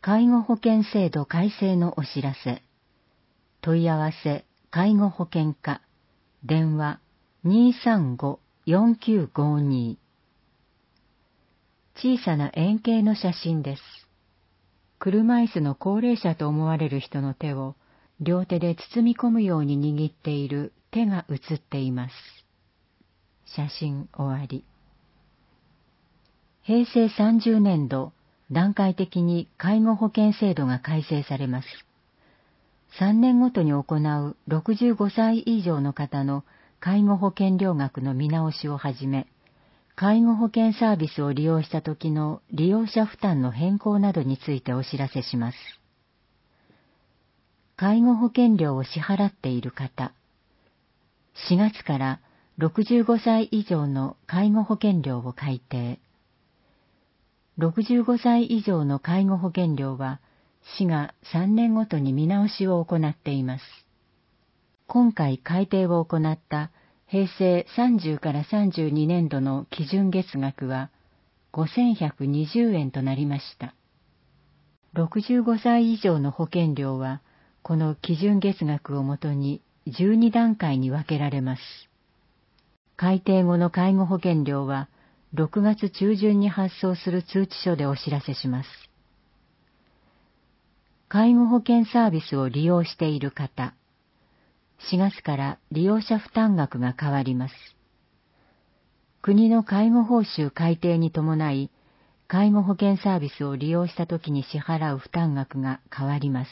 介護保険制度改正のお知らせ。問い合わせ介護保険課、電話 235-4952。 小さな円形の写真です。車椅子の高齢者と思われる人の手を両手で包み込むように握っている手が写っています。写真終わり。平成30年度、段階的に介護保険制度が改正されます。3年ごとに行う65歳以上の方の介護保険料額の見直しをはじめ、介護保険サービスを利用した時の利用者負担の変更などについてお知らせします。介護保険料を支払っている方、4月から65歳以上の介護保険料を改定。65歳以上の介護保険料は、市が3年ごとに見直しを行っています。今回改定を行った平成30から32年度の基準月額は5120円となりました。65歳以上の保険料は、この基準月額をもとに12段階に分けられます。改定後の介護保険料は、6月中旬に発送する通知書でお知らせします。介護保険サービスを利用している方、4月から利用者負担額が変わります。国の介護報酬改定に伴い、介護保険サービスを利用したときに支払う負担額が変わります。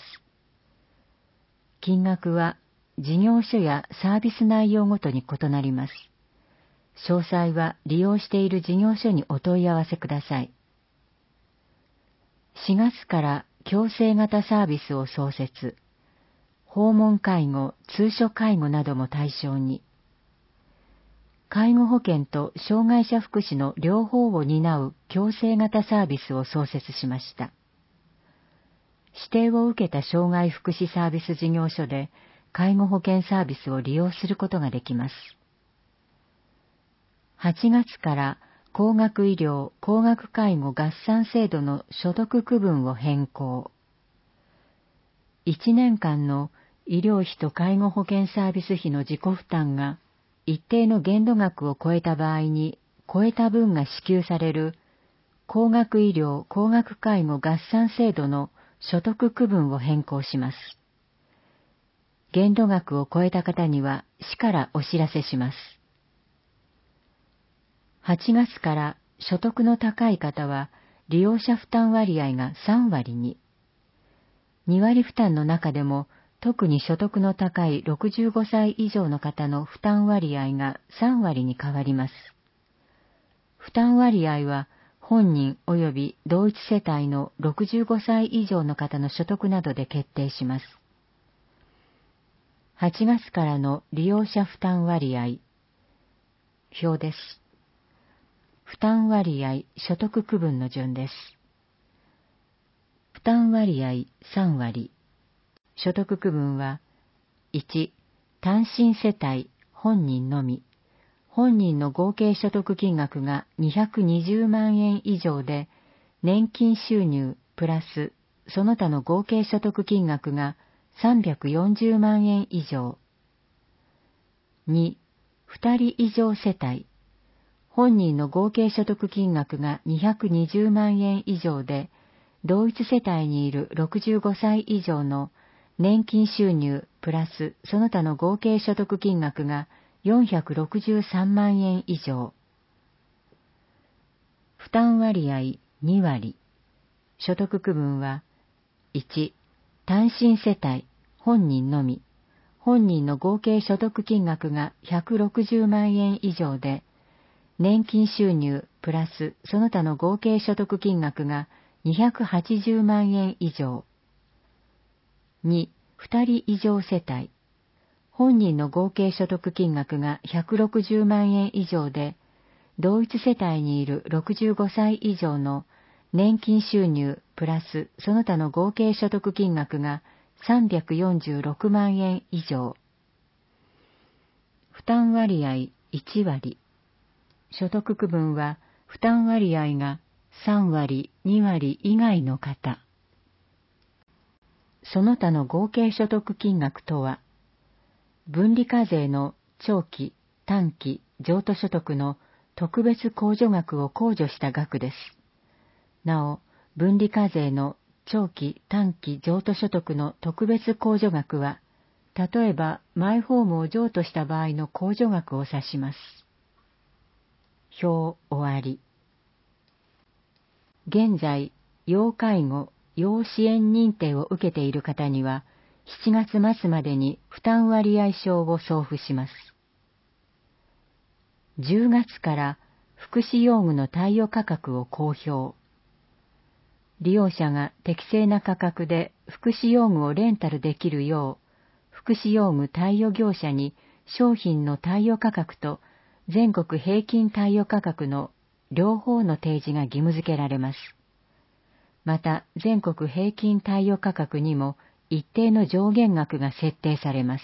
金額は事業所やサービス内容ごとに異なります。詳細は利用している事業所にお問い合わせください。4月から共生型サービスを創設。訪問介護、通所介護なども対象に。介護保険と障害者福祉の両方を担う共生型サービスを創設しました。指定を受けた障害福祉サービス事業所で介護保険サービスを利用することができます。8月から高額医療・高額介護合算制度の所得区分を変更。1年間の医療費と介護保険サービス費の自己負担が一定の限度額を超えた場合に超えた分が支給される高額医療・高額介護合算制度の所得区分を変更します。限度額を超えた方には市からお知らせします。8月から所得の高い方は利用者負担割合が3割に、2割負担の中でも特に所得の高い65歳以上の方の負担割合が3割に変わります。負担割合は本人及び同一世帯の65歳以上の方の所得などで決定します。8月からの利用者負担割合。表です。負担割合所得区分の順です。負担割合3割。所得区分は、1、単身世帯本人のみ。本人の合計所得金額が220万円以上で、年金収入プラスその他の合計所得金額が340万円以上。2、2人以上世帯。本人の合計所得金額が220万円以上で、同一世帯にいる65歳以上の年金収入プラスその他の合計所得金額が463万円以上。負担割合2割。所得区分は、1、単身世帯本人のみ。本人の合計所得金額が160万円以上で、年金収入プラスその他の合計所得金額が280万円以上。2、2人以上世帯。本人の合計所得金額が160万円以上で、同一世帯にいる65歳以上の年金収入プラスその他の合計所得金額が346万円以上。負担割合1割。所得区分は負担割合が3割、2割以外の方。 その他の合計所得金額とは、分離課税の長期、短期、譲渡所得の特別控除額を控除した額です。なお、分離課税の長期、短期、譲渡所得の特別控除額は、例えばマイホームを譲渡した場合の控除額を指します。表終わり。現在、要介護、要支援認定を受けている方には、7月末までに負担割合証を送付します。10月から福祉用具の貸与価格を公表。利用者が適正な価格で福祉用具をレンタルできるよう、福祉用具貸与業者に商品の貸与価格と全国平均貸与価格の両方の提示が義務付けられます。また、全国平均貸与価格にも一定の上限額が設定されます。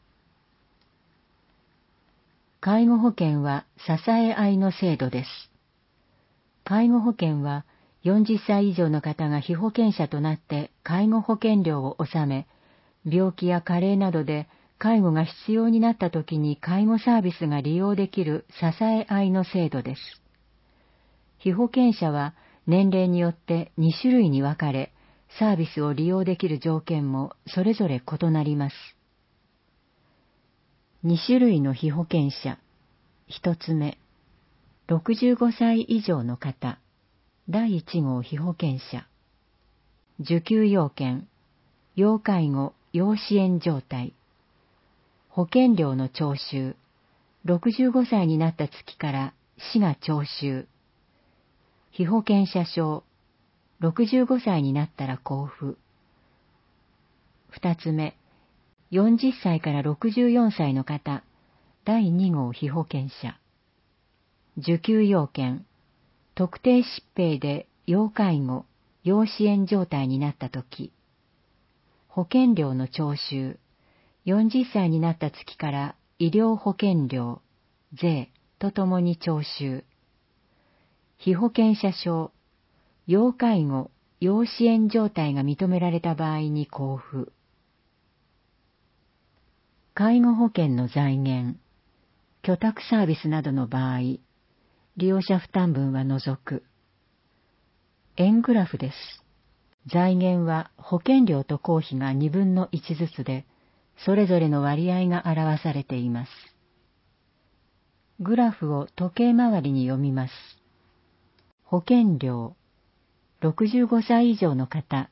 介護保険は支え合いの制度です。介護保険は40歳以上の方が被保険者となって介護保険料を納め、病気や加齢などで介護が必要になった時に介護サービスが利用できる支え合いの制度です。被保険者は年齢によって2種類に分かれ、サービスを利用できる条件もそれぞれ異なります。2種類の被保険者。1つ目、65歳以上の方、第1号被保険者。受給要件、要介護、要支援状態。保険料の徴収、65歳になった月から市が徴収。被保険者証、65歳になったら交付。2つ目、40歳から64歳の方、第2号被保険者。受給要件、特定疾病で要介護、要支援状態になったとき。保険料の徴収、40歳になった月から医療保険料、税とともに徴収。被保険者証、要介護、要支援状態が認められた場合に交付。介護保険の財源、居宅サービスなどの場合、利用者負担分は除く。円グラフです。財源は保険料と公費が2分の1ずつで、それぞれの割合が表されています。グラフを時計回りに読みます。保険料、65歳以上の方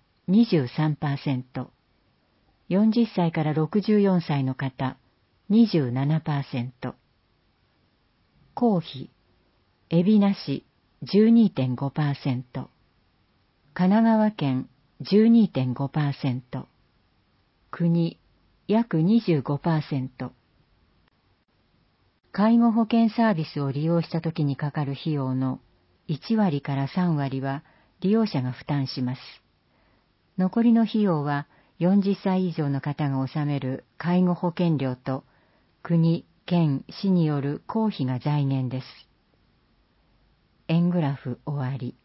23%、40歳から64歳の方 27%、公費、海老名市 12.5%、神奈川県 12.5%、国約 25%。介護保険サービスを利用したときにかかる費用の1割から3割は利用者が負担します。残りの費用は40歳以上の方が納める介護保険料と国、県、市による公費が財源です。円グラフ終わり。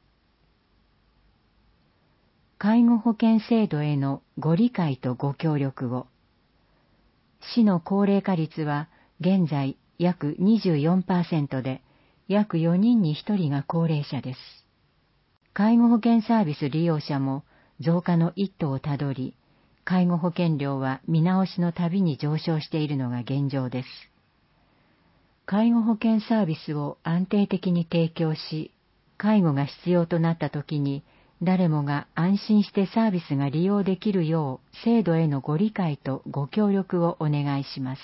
介護保険制度へのご理解とご協力を。市の高齢化率は現在約 24% で、約4人に1人が高齢者です。介護保険サービス利用者も増加の一途をたどり、介護保険料は見直しのたびに上昇しているのが現状です。介護保険サービスを安定的に提供し、介護が必要となったときに、誰もが安心してサービスが利用できるよう、制度へのご理解とご協力をお願いします。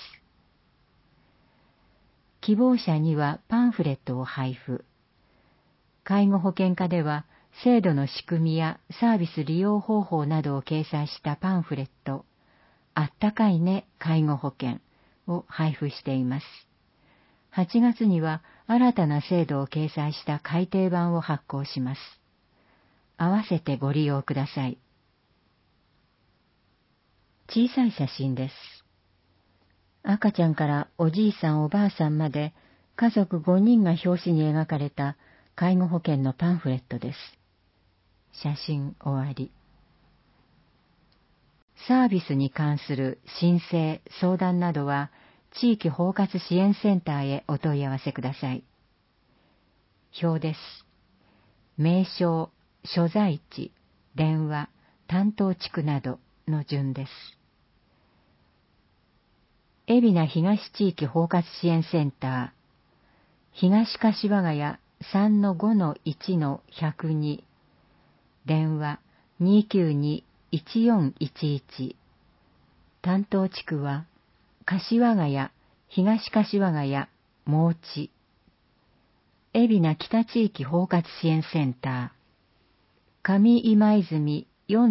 希望者にはパンフレットを配布。介護保険課では、制度の仕組みやサービス利用方法などを掲載したパンフレット、あったかいね介護保険を配布しています。8月には新たな制度を掲載した改訂版を発行します。合わせてご利用ください。小さい写真です。赤ちゃんからおじいさんおばあさんまで家族5人が表紙に描かれた介護保険のパンフレットです。写真終わり。 サービスに関する申請・相談などは、地域包括支援センターへお問い合わせください。表です。名称、所在地、電話、担当地区などの順です。海老名東地域包括支援センター、東柏ヶ谷 3-5-1-102、電話 292-1411、担当地区は、柏ヶ谷、東柏ヶ谷、毛地。海老名北地域包括支援センター、上今泉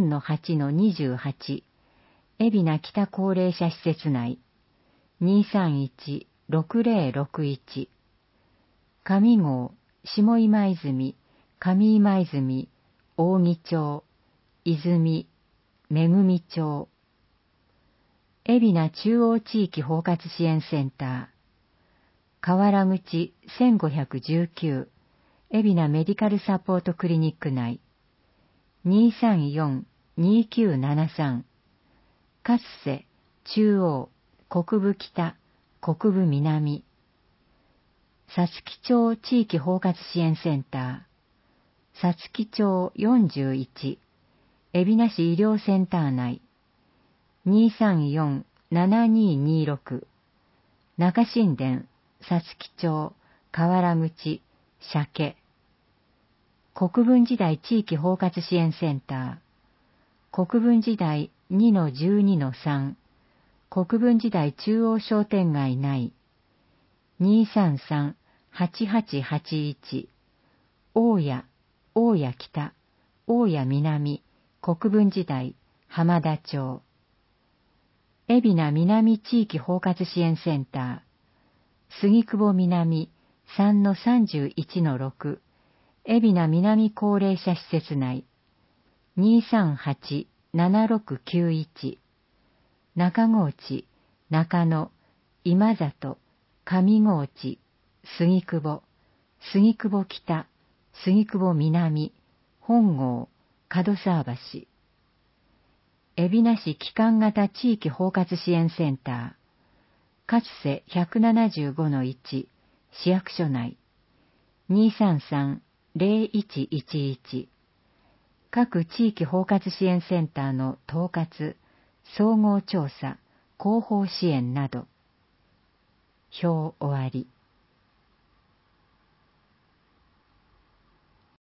4-8-28、海老名北高齢者施設内、231-6061、上郷、下今泉、上今泉、扇町、泉、めぐみ町。海老名中央地域包括支援センター、河原口1519、海老名メディカルサポートクリニック内、234-2973、かつせ、中央、国分北、国分南。さつき町地域包括支援センター、さつき町41、海老名市医療センター内、234-7226、中新田、さつき町、河原口、鮭。国分寺台地域包括支援センター、国分寺台 2-12-3、国分寺台中央商店街内、233-8881、大谷、大谷北、大谷南、国分寺台、浜田町。海老名南地域包括支援センター、杉久保南 3-31-6、海老名南高齢者施設内、238-7691、中河内、中野、今里、上河内、杉久保、杉久保北、杉久保南、本郷、門沢橋。海老名市基幹型地域包括支援センター、かつせ 175-1、市役所内、233-0111、各地域包括支援センターの統括、総合調査、広報支援など。表終わり。